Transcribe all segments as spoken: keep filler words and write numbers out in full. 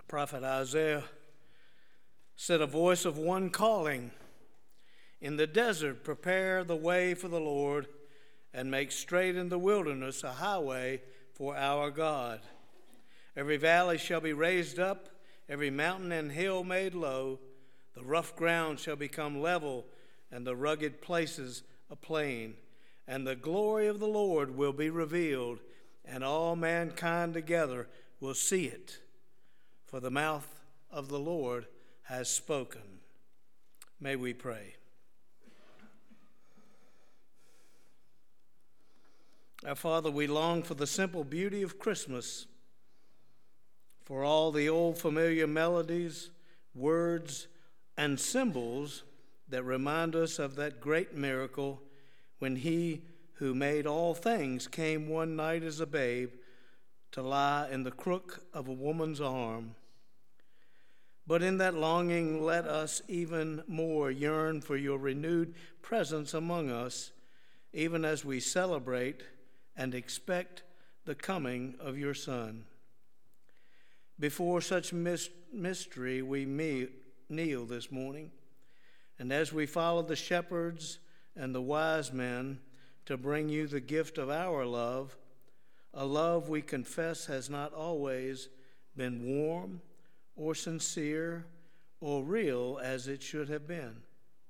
prophet Isaiah said, a voice of one calling, in the desert prepare the way for the Lord, and make straight in the wilderness a highway for our God. Every valley shall be raised up, every mountain and hill made low. The rough ground shall become level, and the rugged places a plain. And the glory of the Lord will be revealed, and all mankind together will see it. For the mouth of the Lord has spoken. May we pray. Our Father, we long for the simple beauty of Christmas, for all the old familiar melodies, words, and symbols that remind us of that great miracle when He who made all things came one night as a babe to lie in the crook of a woman's arm. But in that longing, let us even more yearn for your renewed presence among us, even as we celebrate and expect the coming of your Son. Before such mystery, we kneel this morning, and as we follow the shepherds and the wise men to bring you the gift of our love, a love we confess has not always been warm or sincere or real as it should have been.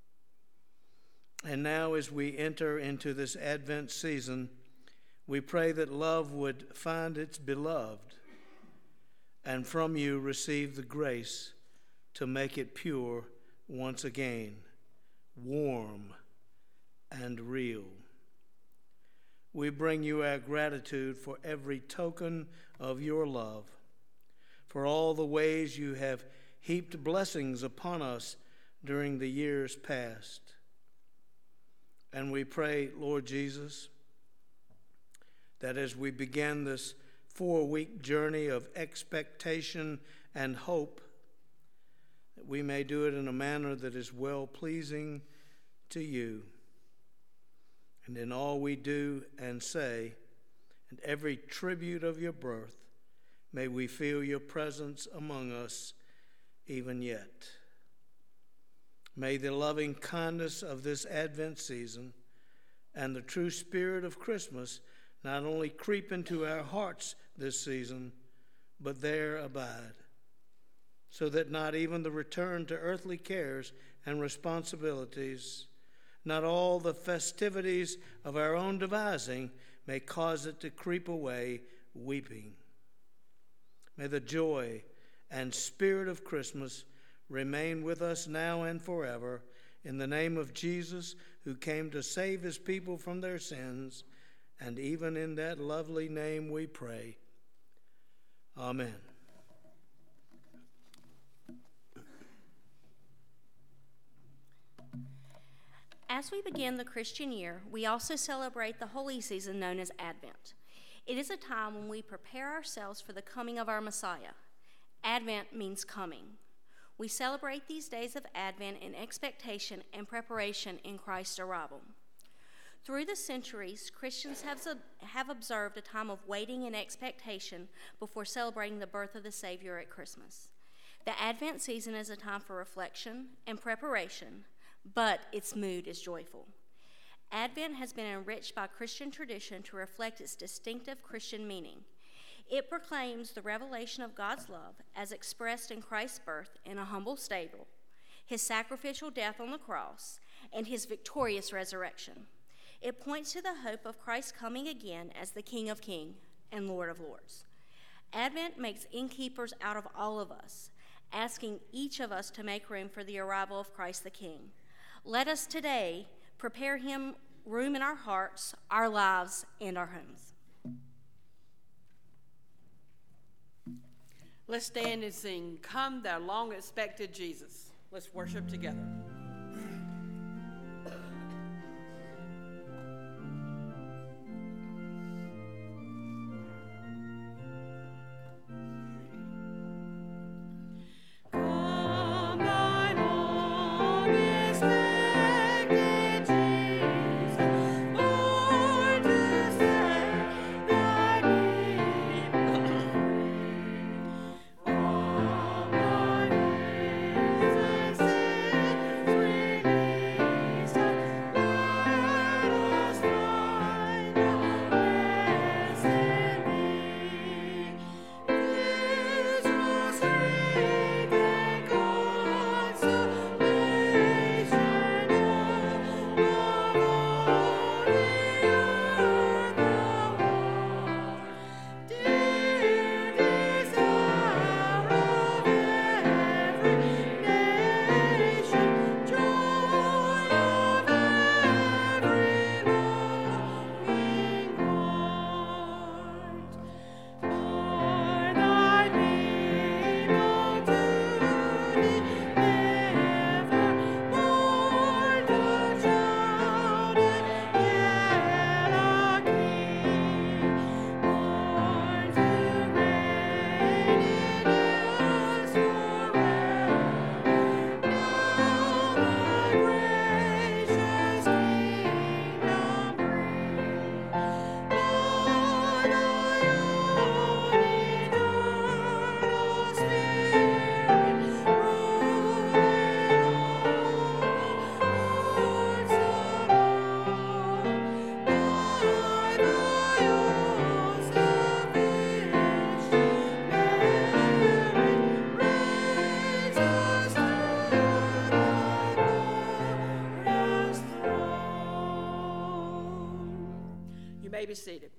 And now as we enter into this Advent season, we pray that love would find its beloved and from you receive the grace to make it pure once again, warm and real. We bring you our gratitude for every token of your love, for all the ways you have heaped blessings upon us during the years past. And we pray, Lord Jesus, that as we begin this four-week journey of expectation and hope, that we may do it in a manner that is well-pleasing to you. And in all we do and say, and every tribute of your birth, may we feel your presence among us even yet. May the loving kindness of this Advent season and the true spirit of Christmas not only creep into our hearts this season, but there abide, so that not even the return to earthly cares and responsibilities, not all the festivities of our own devising, may cause it to creep away weeping. May the joy and spirit of Christmas remain with us now and forever, in the name of Jesus, who came to save his people from their sins, and even in that lovely name we pray. Amen. As we begin the Christian year, we also celebrate the holy season known as Advent. It is a time when we prepare ourselves for the coming of our Messiah. Advent means coming. We celebrate these days of Advent in expectation and preparation in Christ's arrival. Through the centuries, Christians have, have observed a time of waiting and expectation before celebrating the birth of the Savior at Christmas. The Advent season is a time for reflection and preparation, but its mood is joyful. Advent has been enriched by Christian tradition to reflect its distinctive Christian meaning. It proclaims the revelation of God's love as expressed in Christ's birth in a humble stable, his sacrificial death on the cross, and his victorious resurrection. It points to the hope of Christ coming again as the King of Kings and Lord of Lords. Advent makes innkeepers out of all of us, asking each of us to make room for the arrival of Christ the King. Let us today prepare him room in our hearts, our lives, and our homes. Let's stand and sing, "Come, thou long-expected Jesus." Let's worship together. Oh be seated.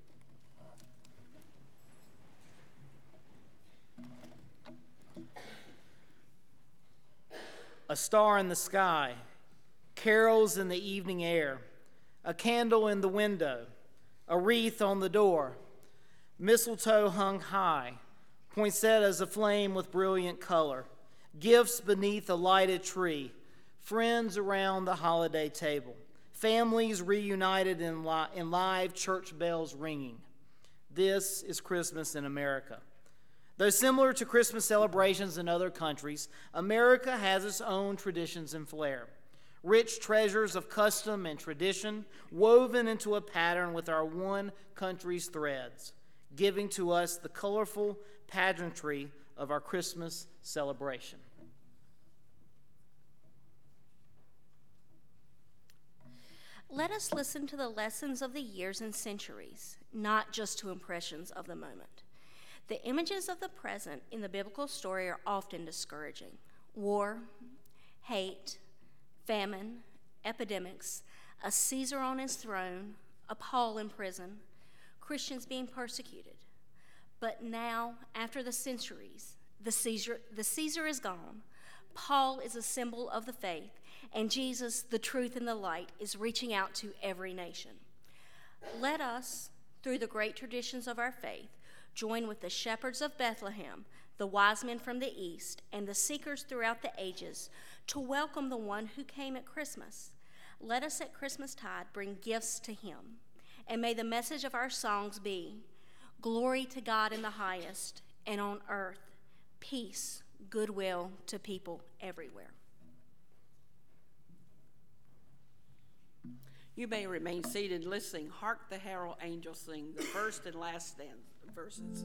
A star in the sky, carols in the evening air, a candle in the window, a wreath on the door, mistletoe hung high, poinsettias aflame with brilliant color, gifts beneath a lighted tree, friends around the holiday table, families reunited in, li- in live church bells ringing. This is Christmas in America. Though similar to Christmas celebrations in other countries, America has its own traditions and flair. Rich treasures of custom and tradition woven into a pattern with our one country's threads, giving to us the colorful pageantry of our Christmas celebration. Let us listen to the lessons of the years and centuries, not just to impressions of the moment. The images of the present in the biblical story are often discouraging. War, hate, famine, epidemics, a Caesar on his throne, a Paul in prison, Christians being persecuted. But now, after the centuries, the Caesar, the Caesar is gone. Paul is a symbol of the faith, and Jesus, the truth and the light, is reaching out to every nation. Let us, through the great traditions of our faith, join with the shepherds of Bethlehem, the wise men from the east, and the seekers throughout the ages to welcome the one who came at Christmas. Let us at Christmastide bring gifts to him, and may the message of our songs be, glory to God in the highest, and on earth, peace, goodwill to people everywhere. You may remain seated listening. Hark the herald angels sing, the first and last stanza verses.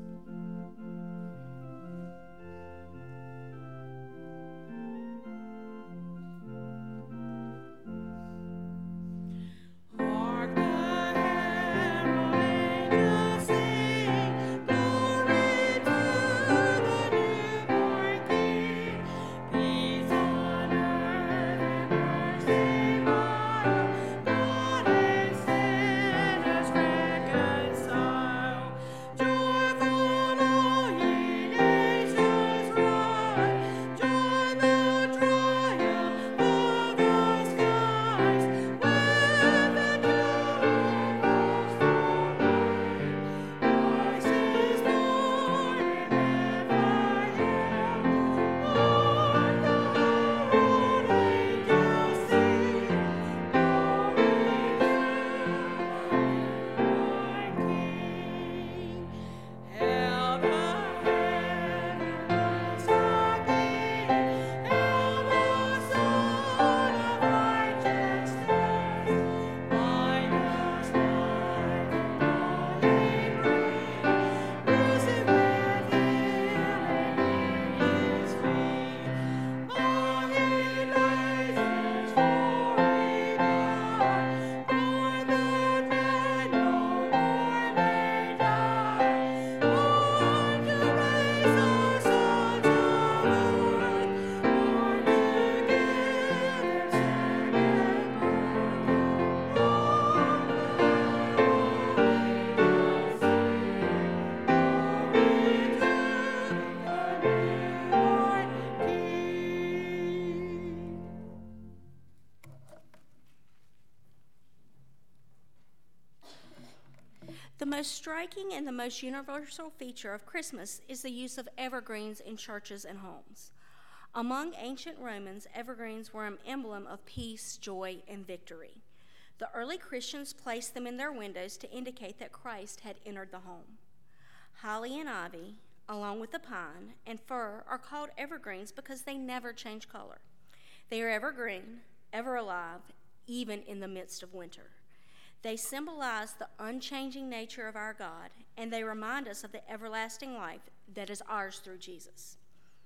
The most striking and the most universal feature of Christmas is the use of evergreens in churches and homes. Among ancient Romans, evergreens were an emblem of peace, joy, and victory. The early Christians placed them in their windows to indicate that Christ had entered the home. Holly and ivy, along with the pine and fir, are called evergreens because they never change color. They are evergreen, ever alive, even in the midst of winter. They symbolize the unchanging nature of our God, and they remind us of the everlasting life that is ours through Jesus.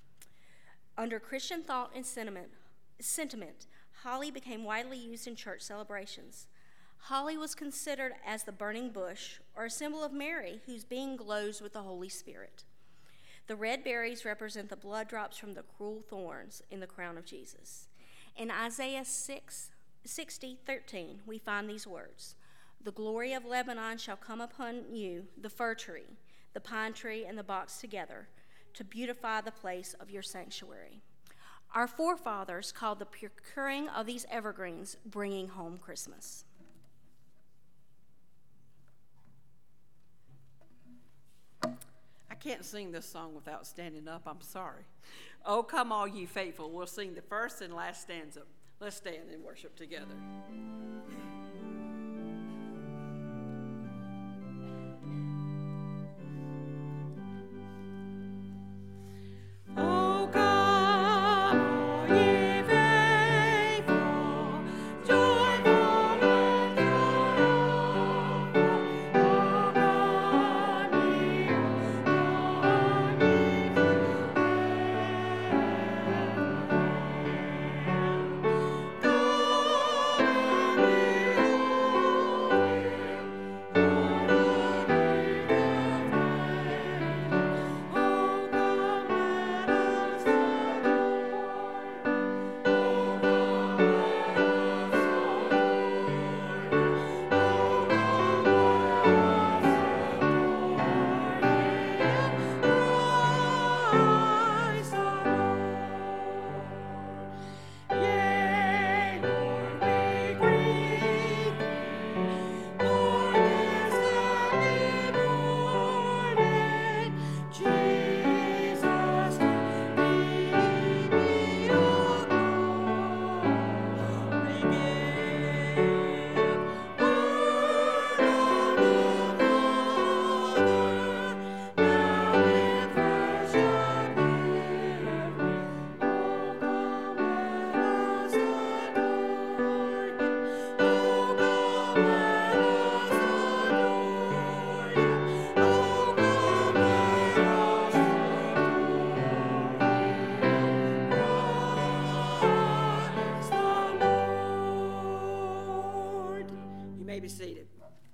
Under Christian thought and sentiment, sentiment, holly became widely used in church celebrations. Holly was considered as the burning bush, or a symbol of Mary, whose being glows with the Holy Spirit. The red berries represent the blood drops from the cruel thorns in the crown of Jesus. In Isaiah six, sixty, thirteen, we find these words, The glory of Lebanon shall come upon you, the fir tree, the pine tree, and the box together, to beautify the place of your sanctuary. Our forefathers called the procuring of these evergreens bringing home Christmas. I can't sing this song without standing up. I'm sorry. Oh, come all ye faithful. We'll sing the first and last stanza. Let's stand and worship together. Be seated.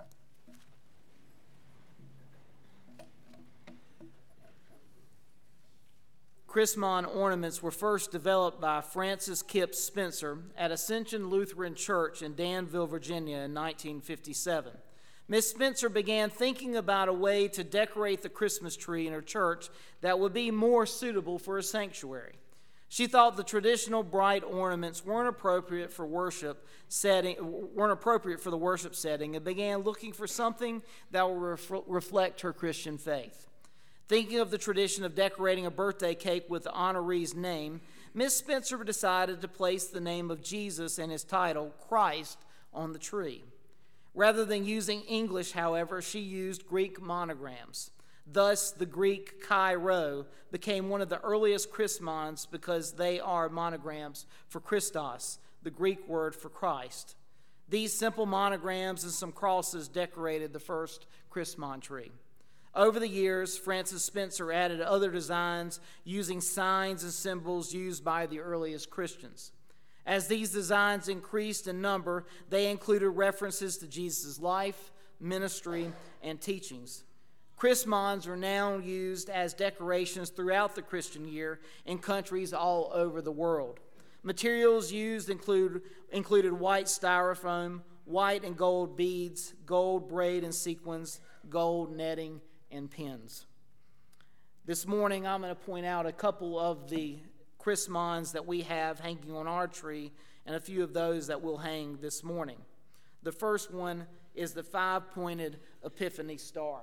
Chrismon ornaments were first developed by Francis Kipps Spencer at Ascension Lutheran Church in Danville, Virginia in nineteen fifty-seven. Miss Spencer began thinking about a way to decorate the Christmas tree in her church that would be more suitable for a sanctuary. She thought the traditional bright ornaments weren't appropriate for worship setting, weren't appropriate for the worship setting, and began looking for something that would ref- reflect her Christian faith. Thinking of the tradition of decorating a birthday cake with the honoree's name, Miss Spencer decided to place the name of Jesus and his title, Christ, on the tree. Rather than using English, however, she used Greek monograms. Thus, the Greek Chi Rho became one of the earliest Chrismons because they are monograms for Christos, the Greek word for Christ. These simple monograms and some crosses decorated the first Chrismon tree. Over the years, Francis Spencer added other designs using signs and symbols used by the earliest Christians. As these designs increased in number, they included references to Jesus' life, ministry, and teachings. Chrismons are now used as decorations throughout the Christian year in countries all over the world. Materials used include included white styrofoam, white and gold beads, gold braid and sequins, gold netting, and pins. This morning, I'm going to point out a couple of the Chrismons that we have hanging on our tree and a few of those that we'll hang this morning. The first one is the five-pointed Epiphany star.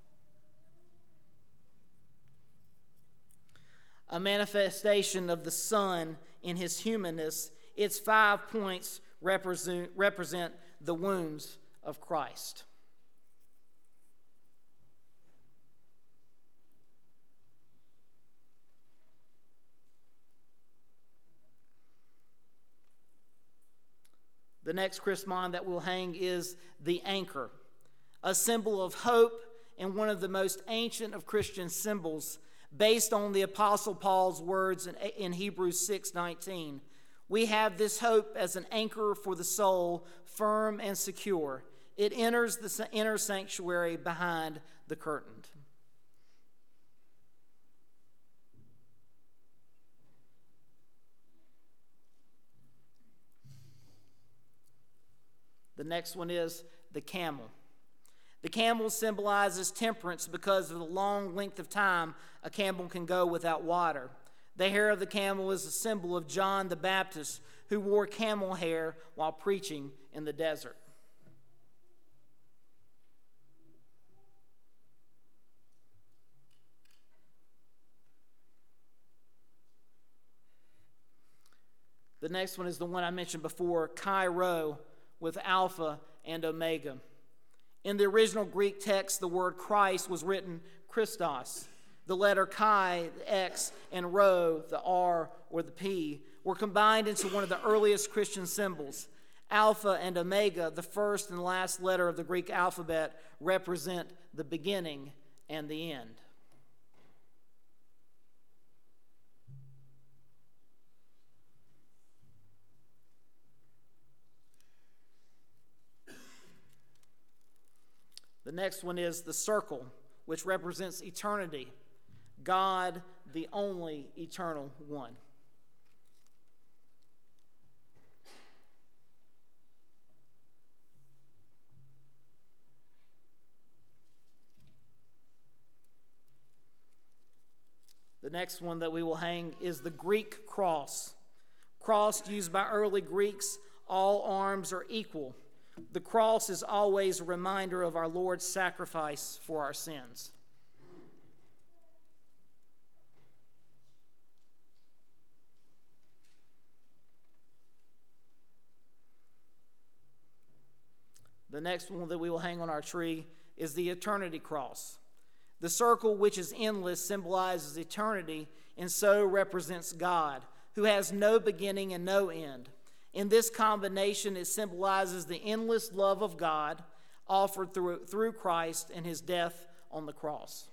A manifestation of the Son in his humanness, its five points represent, represent the wounds of Christ. The next Chrismon that we'll hang is the anchor, a symbol of hope and one of the most ancient of Christian symbols, based on the Apostle Paul's words in, in Hebrews six nineteen. We have this hope as an anchor for the soul, firm and secure. It enters the inner sanctuary behind the curtain. The next one is the camel. The camel symbolizes temperance because of the long length of time a camel can go without water. The hair of the camel is a symbol of John the Baptist, who wore camel hair while preaching in the desert. The next one is the one I mentioned before, Chi Rho, with Alpha and Omega. In the original Greek text, the word Christ was written Christos. The letter Chi, the X, and Rho, the R or the P, were combined into one of the earliest Christian symbols. Alpha and Omega, the first and last letter of the Greek alphabet, represent the beginning and the end. The next one is the circle, which represents eternity. God, the only eternal one. The next one that we will hang is the Greek cross. Cross used by early Greeks, all arms are equal. The cross is always a reminder of our Lord's sacrifice for our sins. The next one that we will hang on our tree is the eternity cross. The circle, which is endless, symbolizes eternity and so represents God, who has no beginning and no end. In this combination, it symbolizes the endless love of God offered through, through Christ and his death on the cross.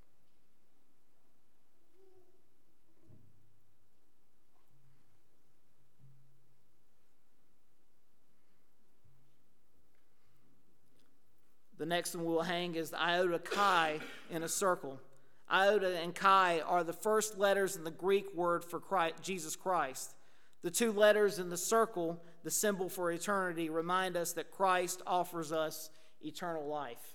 The next one we'll hang is the iota Chi in a circle. Iota and Chi are the first letters in the Greek word for Christ, Jesus Christ. The two letters in the circle, the symbol for eternity, remind us that Christ offers us eternal life.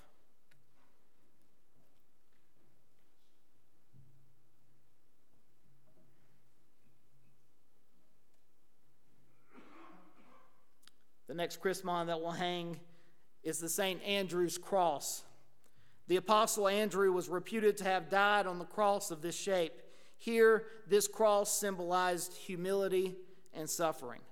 The next chrismon that will hang is the Saint Andrew's cross. The Apostle Andrew was reputed to have died on the cross of this shape. Here, this cross symbolized humility and suffering.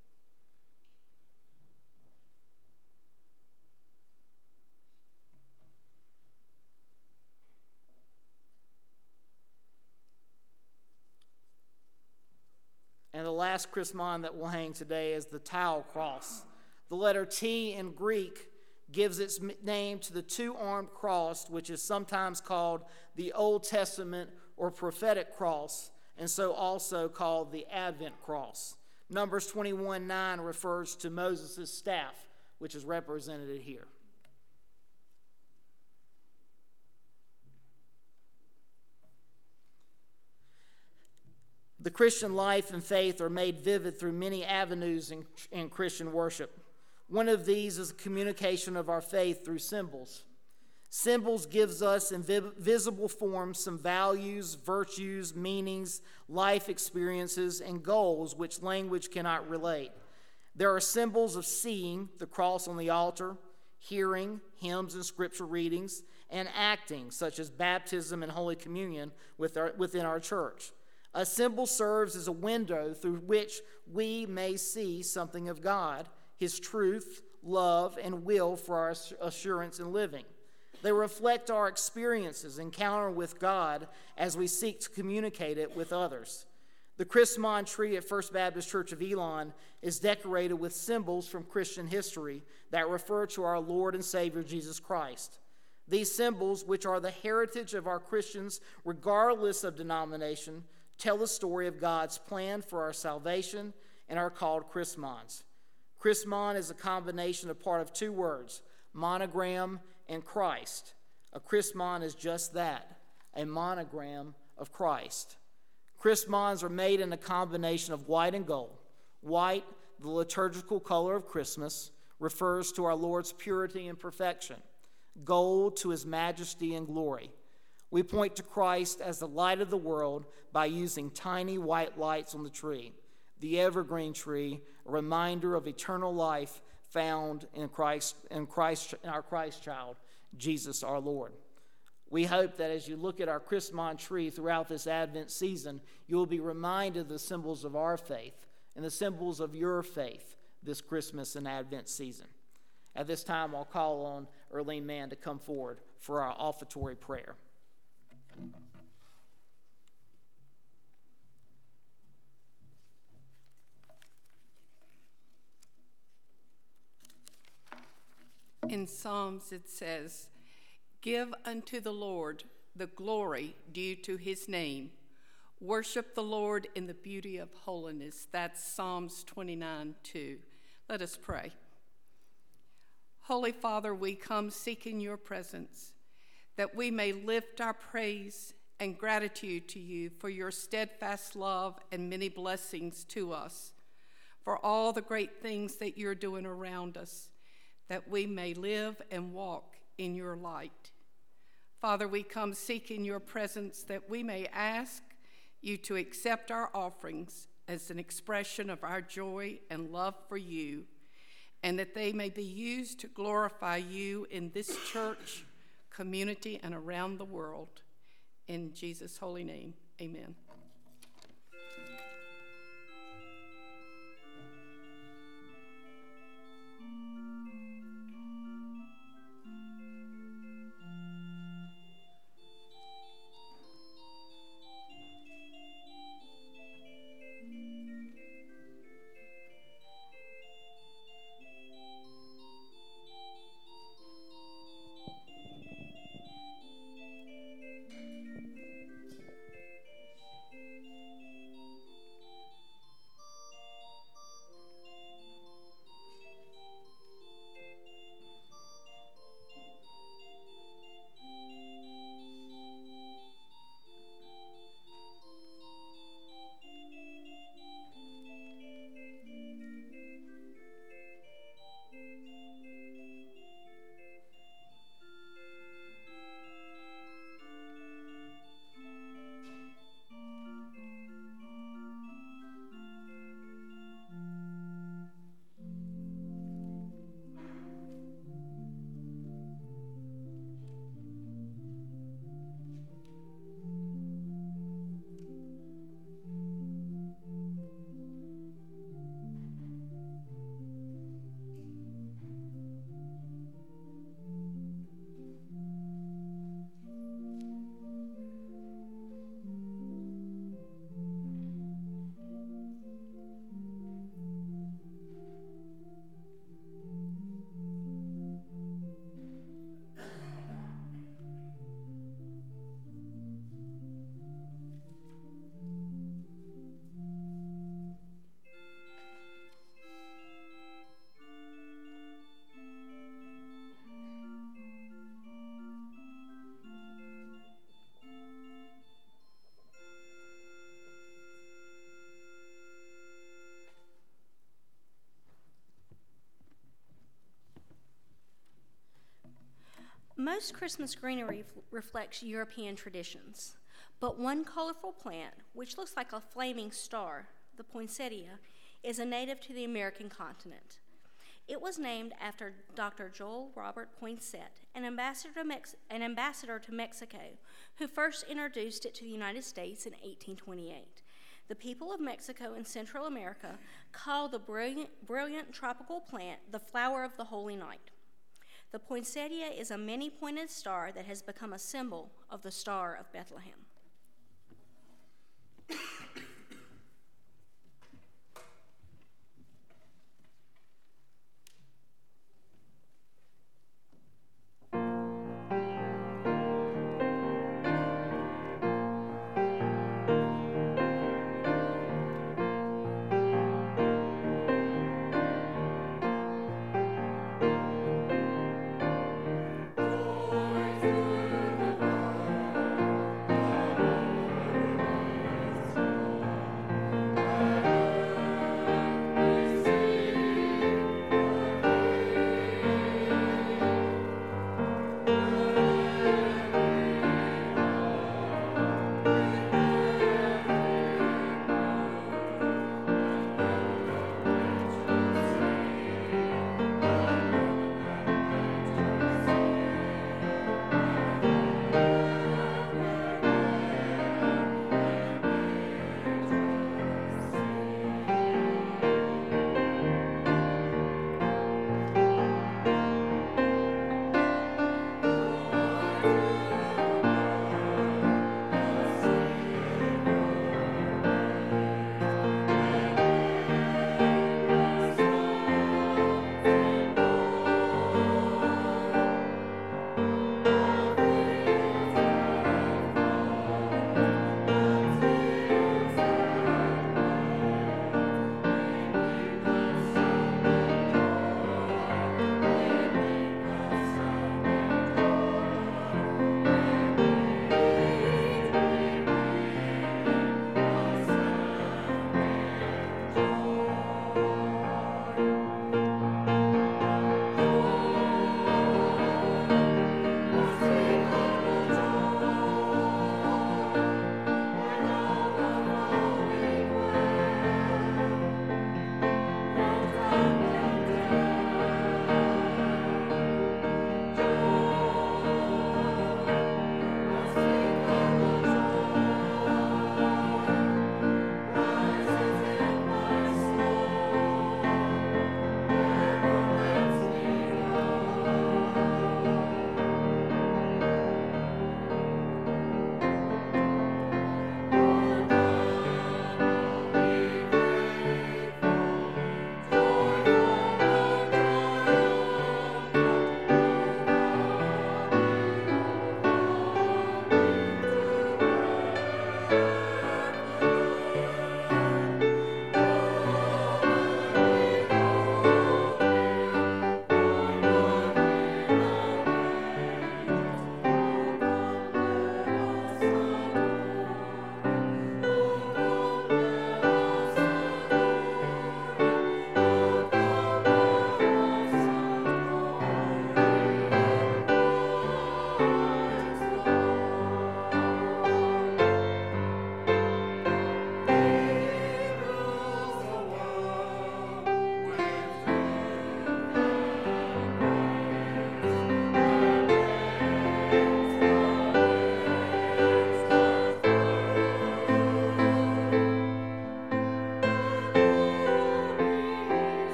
And the last chrismon that we'll hang today is the Tau cross. The letter T in Greek gives its name to the two-armed cross, which is sometimes called the Old Testament or prophetic cross, and so also called the Advent cross. Numbers twenty-one nine refers to Moses' staff, which is represented here. The Christian life and faith are made vivid through many avenues in, in Christian worship. One of these is the communication of our faith through symbols. Symbols gives us in visible form some values, virtues, meanings, life experiences, and goals which language cannot relate. There are symbols of seeing, the cross on the altar, hearing, hymns and scripture readings, and acting, such as baptism and Holy Communion with our, within our church. A symbol serves as a window through which we may see something of God, his truth, love, and will for our assurance in living. They reflect our experiences, encounter with God as we seek to communicate it with others. The chrismon tree at First Baptist Church of Elon is decorated with symbols from Christian history that refer to our Lord and Savior Jesus Christ. These symbols, which are the heritage of our Christians regardless of denomination, tell the story of God's plan for our salvation and are called chrismons. Chrismon is a combination of part of two words, monogram and Christ. A chrismon is just that, a monogram of Christ. Chrismons are made in a combination of white and gold. White, the liturgical color of Christmas, refers to our Lord's purity and perfection. Gold to his majesty and glory. We point to Christ as the light of the world by using tiny white lights on the tree, the evergreen tree, a reminder of eternal life found in Christ, in Christ, in our Christ child, Jesus our Lord. We hope that as you look at our Christmas tree throughout this Advent season, you will be reminded of the symbols of our faith and the symbols of your faith this Christmas and Advent season. At this time, I'll call on Erlene Mann to come forward for our offertory prayer. In Psalms it says, "Give unto the Lord the glory due to his name. Worship the Lord in the beauty of holiness." That's Psalms twenty-nine two. Let us pray. Holy Father, we come seeking your presence, that we may lift our praise and gratitude to you for your steadfast love and many blessings to us, for all the great things that you're doing around us, that we may live and walk in your light. Father, we come seeking your presence that we may ask you to accept our offerings as an expression of our joy and love for you, and that they may be used to glorify you in this church, community, and around the world. In Jesus' holy name, amen. Most Christmas greenery f- reflects European traditions, but one colorful plant, which looks like a flaming star, the poinsettia, is a native to the American continent. It was named after Doctor Joel Robert Poinsett, an ambassador to, Mex- an ambassador to Mexico, who first introduced it to the United States in eighteen twenty-eight. The people of Mexico and Central America call the brilliant, brilliant tropical plant the flower of the Holy Night. The poinsettia is a many-pointed star that has become a symbol of the Star of Bethlehem.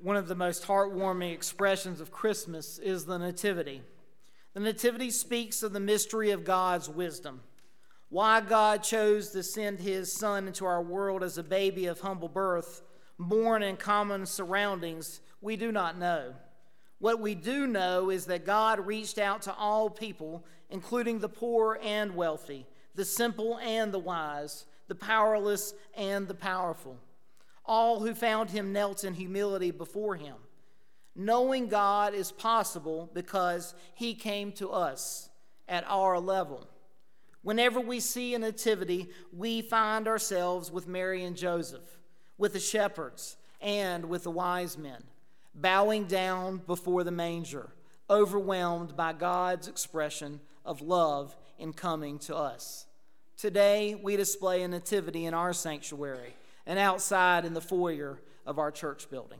One of the most heartwarming expressions of Christmas is the Nativity. The Nativity speaks of the mystery of God's wisdom. Why God chose to send his Son into our world as a baby of humble birth, born in common surroundings, we do not know. What we do know is that God reached out to all people, including the poor and wealthy, the simple and the wise, the powerless and the powerful. All who found him knelt in humility before him. Knowing God is possible because he came to us at our level. Whenever we see a nativity, we find ourselves with Mary and Joseph, with the shepherds, and with the wise men, bowing down before the manger, overwhelmed by God's expression of love in coming to us. Today, we display a nativity in our sanctuary and outside in the foyer of our church building.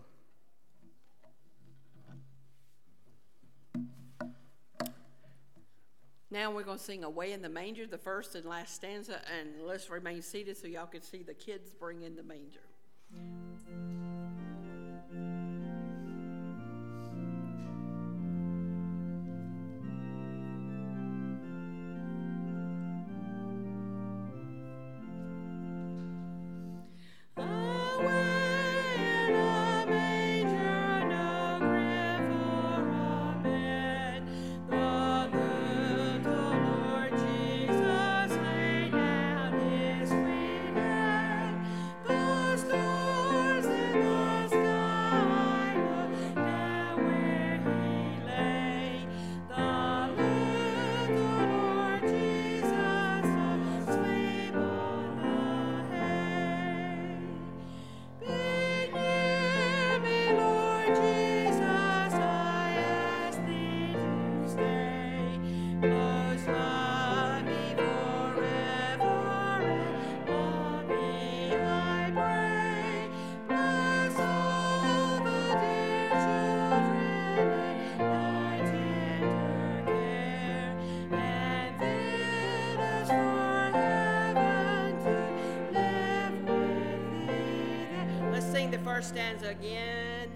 Now we're going to sing Away in the Manger, the first and last stanza, and let's remain seated so y'all can see the kids bring in the manger. First stanza again.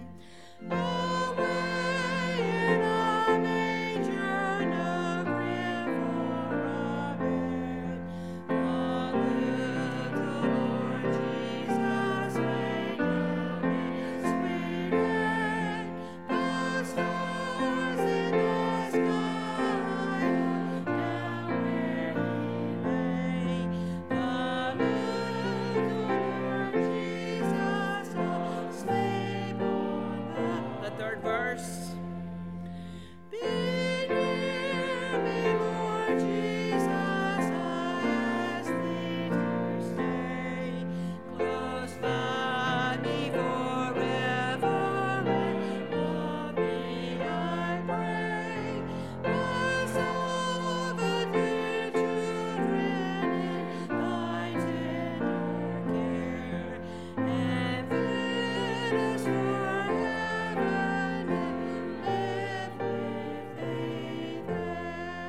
Away in a manger, no crib for a bed, the little Lord Jesus lay down his sweet head. The stars in the sky looked down where he lay. The little Lord Jesus asleep on the, the third verse. Be near me, Lord Jesus, I ask thee to stay close by me forever, and love me, I pray. Bless all the dear children in thy tender care, and fit us for heaven, and live with thee there.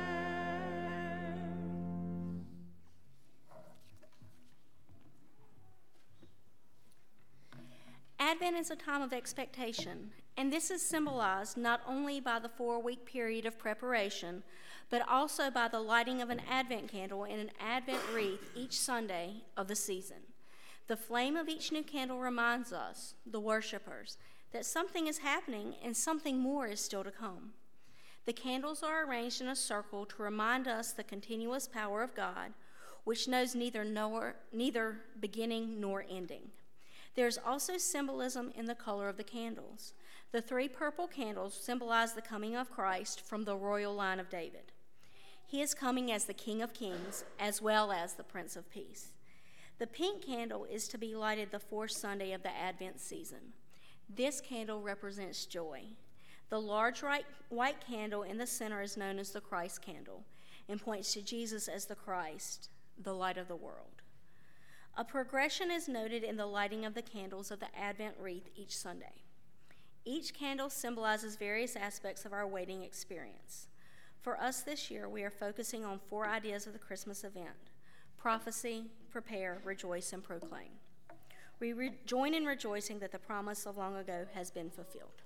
Advent is a time of expectation, and this is symbolized not only by the four-week period of preparation, but also by the lighting of an Advent candle and an Advent wreath each Sunday of the season. The flame of each new candle reminds us, the worshipers, that something is happening and something more is still to come. The candles are arranged in a circle to remind us the continuous power of God, which knows neither nor, neither beginning nor ending. There is also symbolism in the color of the candles. The three purple candles symbolize the coming of Christ from the royal line of David. He is coming as the King of Kings, as well as the Prince of Peace. The pink candle is to be lighted the fourth Sunday of the Advent season. This candle represents joy. The large white candle in the center is known as the Christ candle and points to Jesus as the Christ, the light of the world. A progression is noted in the lighting of the candles of the Advent wreath each Sunday. Each candle symbolizes various aspects of our waiting experience. For us this year, we are focusing on four ideas of the Christmas event: prophecy, prepare, rejoice, and proclaim. We re- join in rejoicing that the promise of long ago has been fulfilled.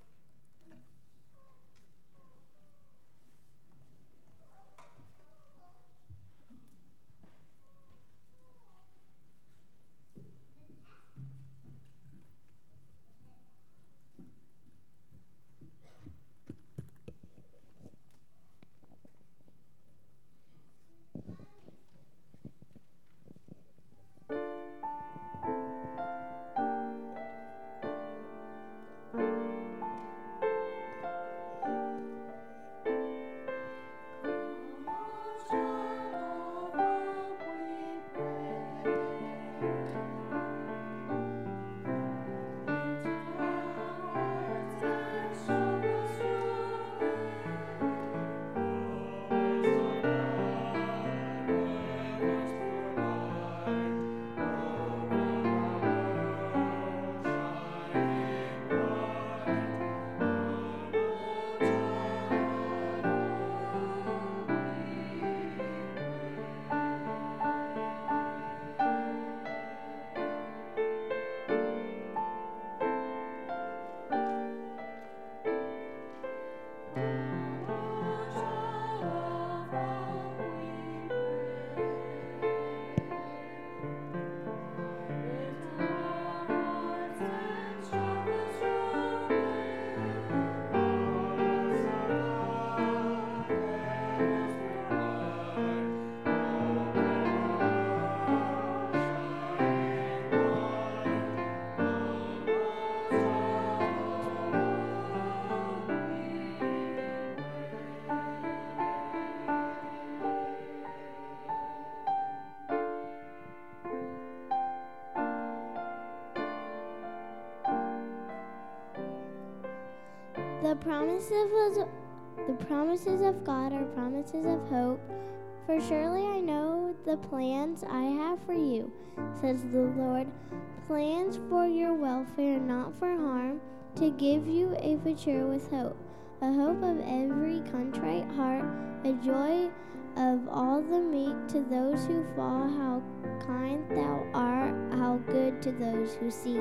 The promises of the promises of God are promises of hope. For surely I know the plans I have for you, says the Lord, plans for your welfare, not for harm, to give you a future with hope, a hope of every contrite heart, a joy of all the meek. To those who fall, how kind thou art, how good to those who seek.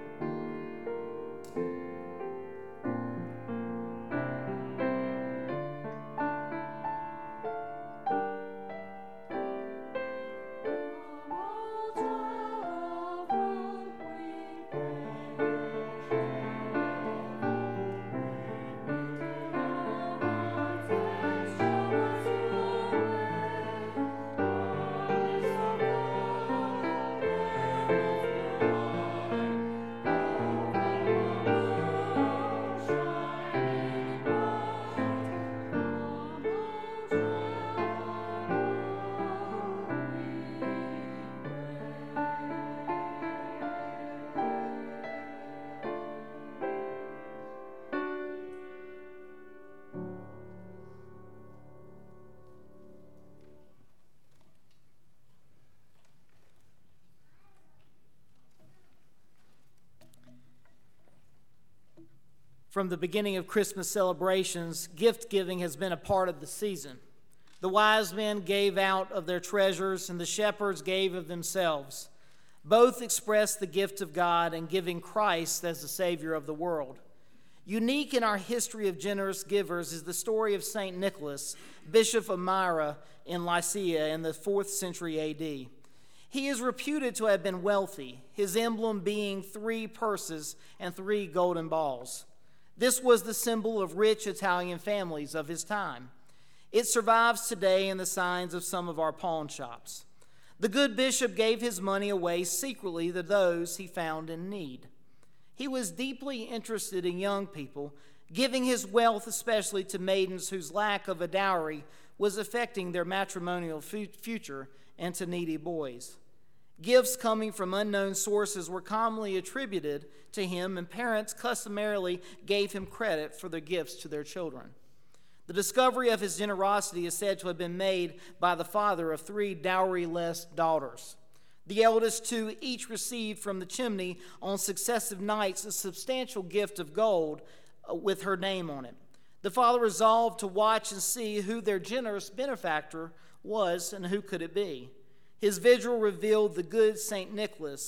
From the beginning of Christmas celebrations, gift giving has been a part of the season. The wise men gave out of their treasures, and the shepherds gave of themselves. Both express the gift of God and giving Christ as the Savior of the world. Unique in our history of generous givers is the story of Saint Nicholas, Bishop of Myra in Lycia in the fourth century A D. He is reputed to have been wealthy, his emblem being three purses and three golden balls. This was the symbol of rich Italian families of his time. It survives today in the signs of some of our pawn shops. The good bishop gave his money away secretly to those he found in need. He was deeply interested in young people, giving his wealth especially to maidens whose lack of a dowry was affecting their matrimonial fu- future and to needy boys. Gifts coming from unknown sources were commonly attributed to him, and parents customarily gave him credit for their gifts to their children. The discovery of his generosity is said to have been made by the father of three dowry-less daughters. The eldest two each received from the chimney on successive nights a substantial gift of gold with her name on it. The father resolved to watch and see who their generous benefactor was and who could it be. His vigil revealed the good Saint Nicholas,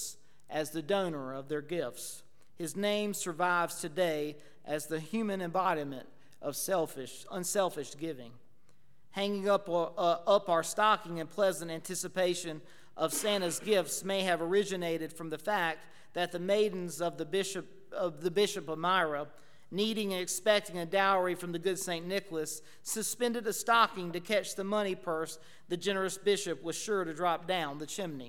as the donor of their gifts. His name survives today as the human embodiment of selfish, unselfish giving. Hanging up, uh, up our stocking in pleasant anticipation of Santa's gifts may have originated from the fact that the maidens of the bishop of the Bishop of Myra, needing and expecting a dowry from the good Saint Nicholas, suspended a stocking to catch the money purse the generous bishop was sure to drop down the chimney.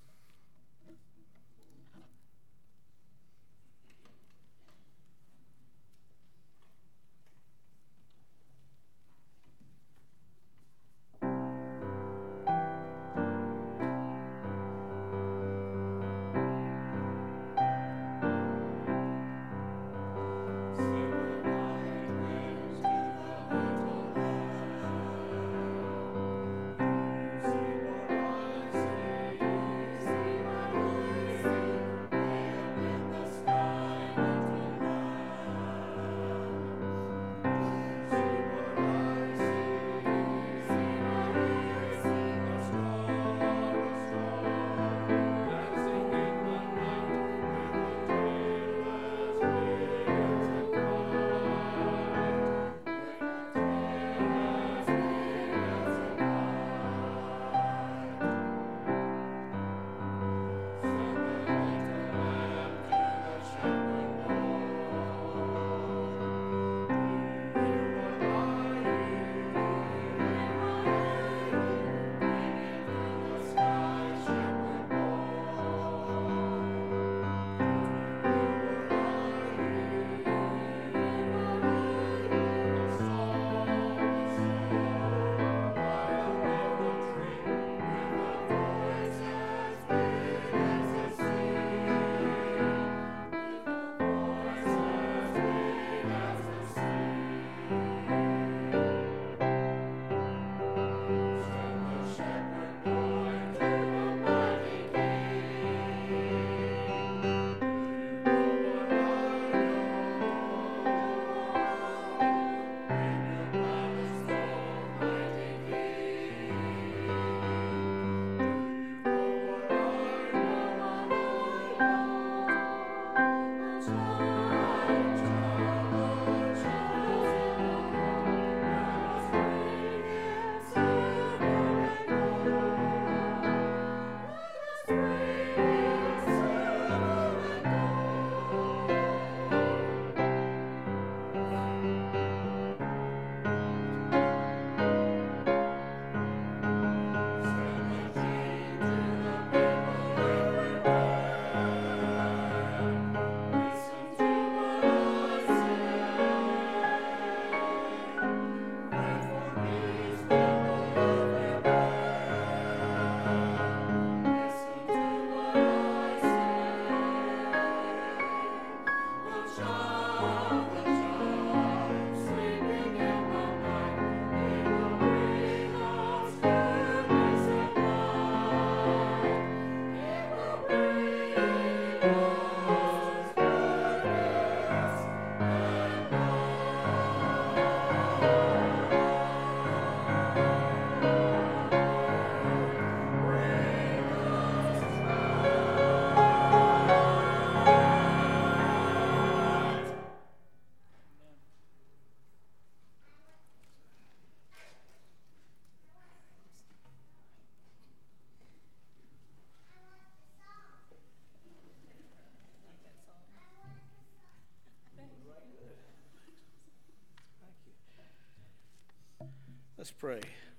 Let's pray.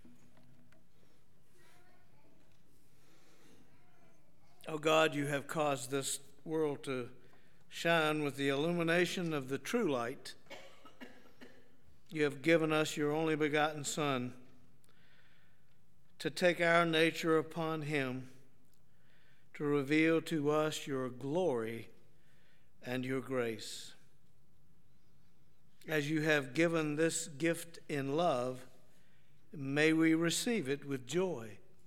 Oh God, you have caused this world to shine with the illumination of the true light. You have given us your only begotten Son to take our nature upon him, to reveal to us your glory and your grace. As you have given this gift in love, may we receive it with joy,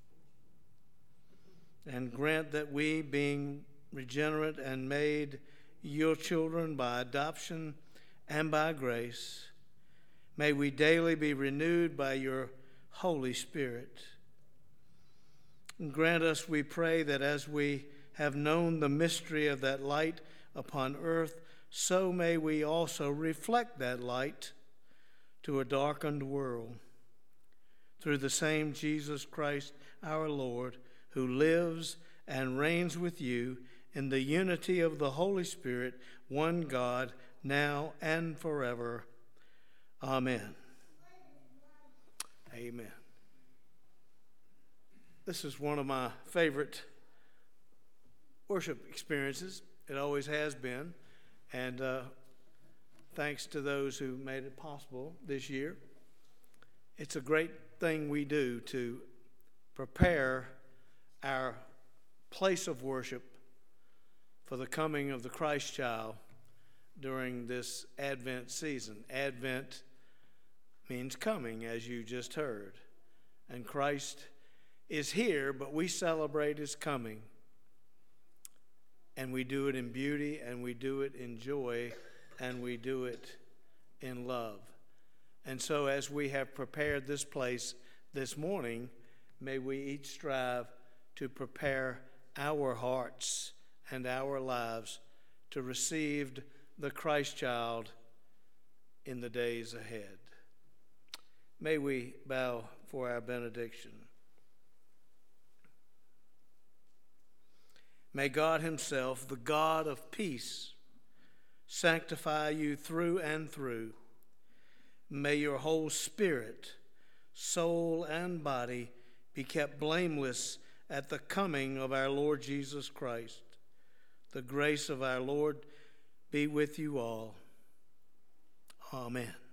and grant that we, being regenerate and made your children by adoption and by grace, may we daily be renewed by your Holy Spirit. And grant us, we pray, that as we have known the mystery of that light upon earth, so may we also reflect that light to a darkened world. Through the same Jesus Christ our Lord, who lives and reigns with you in the unity of the Holy Spirit, one God, now and forever. Amen. Amen. This is one of my favorite worship experiences. It always has been. And uh, thanks to those who made it possible this year. It's a great thing we do to prepare our place of worship for the coming of the Christ child during this Advent season. Advent means coming, as you just heard. And Christ is here, but we celebrate his coming. And we do it in beauty, and we do it in joy, and we do it in love. And so as we have prepared this place this morning, may we each strive to prepare our hearts and our lives to receive the Christ child in the days ahead. May we bow for our benediction. May God himself, the God of peace, sanctify you through and through. May your whole spirit, soul, and body be kept blameless at the coming of our Lord Jesus Christ. The grace of our Lord be with you all. Amen.